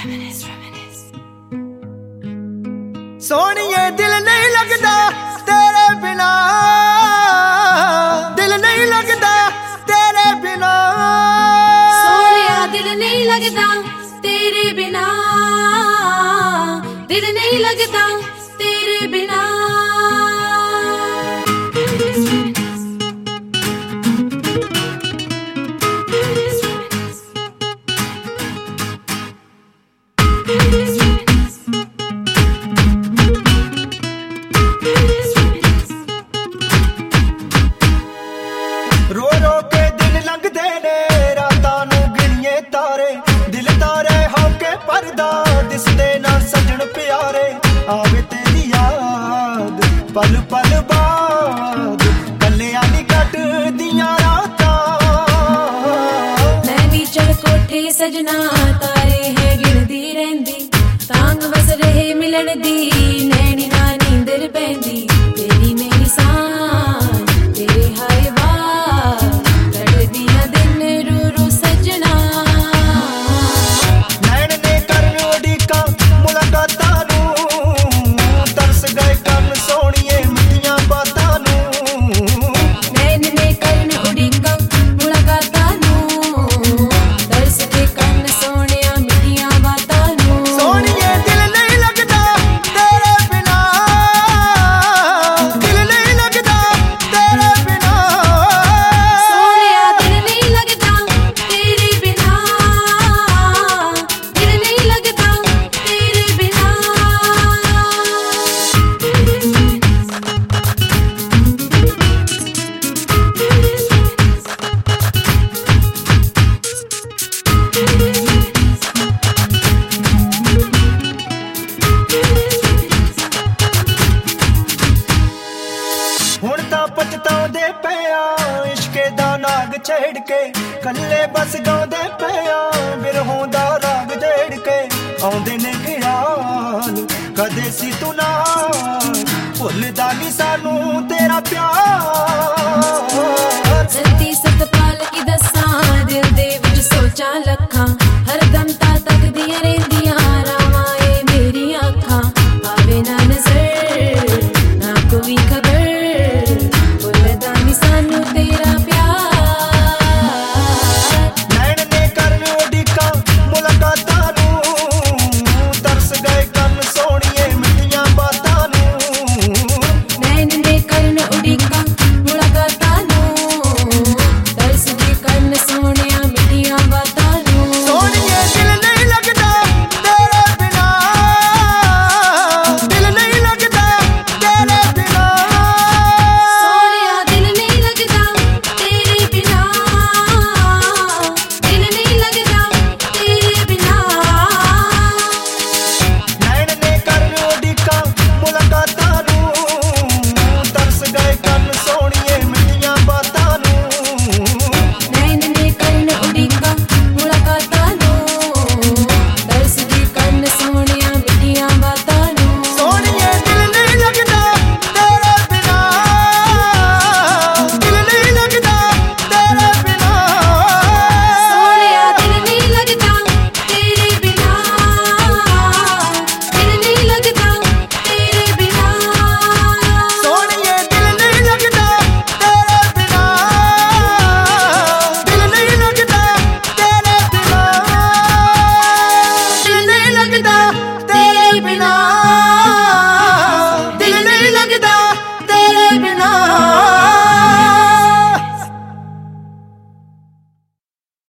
सोनिए दिल नहीं लगता तेरे बिना, दिल नहीं लगता तेरे बिना, सोनिया दिल नहीं लगता तेरे बिना, दिल नहीं लगता तेरे बिना। रो रो के दिन लंघदे ने रातां नूं गिणीए तारे, दिल तारे होके परदा दिसदे ना सजण प्यारे। आवे तेरी याद पल पल बाद कल्लियां नी कटदियां रातां। नैनी चढ़ कोठे सजना तारे है गिणदी रहिंदी, तांग वस रहे मिलण दी नैनी ना नींदर पैंदी। तेरी मेरी सांझ तेरे हाय वार कटदियां दिन रू रू सजना। नैन ने करन उड़ीकां मुलाकातां नूं, तरस गए कन सोहणीए मिठियां बातां नूं। नैन ने करन उड़ीकां मुलाकातां नूं, तरस गए कन सोहणिया मिठियां बातां नूं। सोहणीए दिल नहीं लगता तेरे बिना, दिल नहीं लगता तेरे बिना। सोनिया दिल नहीं लगता तेरे बिना, दिल नहीं लगता तेरे बिना। ਹੁਣ ਤਾਂ ਪਛਤਾਉਂਦੇ ਪਿਆ ਇਸ਼ਕੇ ਦਾ ਨਾਗ ਛੇੜ ਕੇ, ਕੱਲੇ ਬਸ ਗਾਉਂਦੇ ਪਿਆ ਬਿਰਹੋਂ ਦਾ ਰਾਗ ਛੇੜ ਕੇ। ਆਉਂਦੇ ਨੇ ਖਿਆਲ ਕਦੇ ਸੀ ਤੂੰ ਨਾਲ, ਭੁੱਲਦਾ ਨਹੀਂ ਸਾਨੂੰ ਤੇਰਾ ਪਿਆਰ।